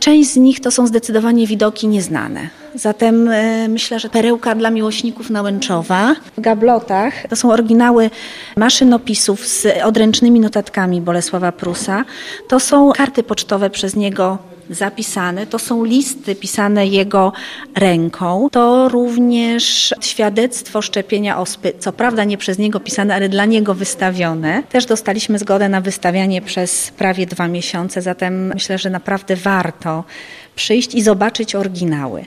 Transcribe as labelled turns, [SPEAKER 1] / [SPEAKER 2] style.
[SPEAKER 1] Część z nich to są zdecydowanie widoki nieznane. Zatem myślę, że perełka dla miłośników Nałęczowa. W gablotach to są oryginały maszynopisów z odręcznymi notatkami Bolesława Prusa. To są karty pocztowe przez niego zapisane, to są listy pisane jego ręką. To również świadectwo szczepienia ospy, co prawda nie przez niego pisane, ale dla niego wystawione. Też dostaliśmy zgodę na wystawianie przez prawie 2 miesiące, zatem myślę, że naprawdę warto przyjść i zobaczyć oryginały.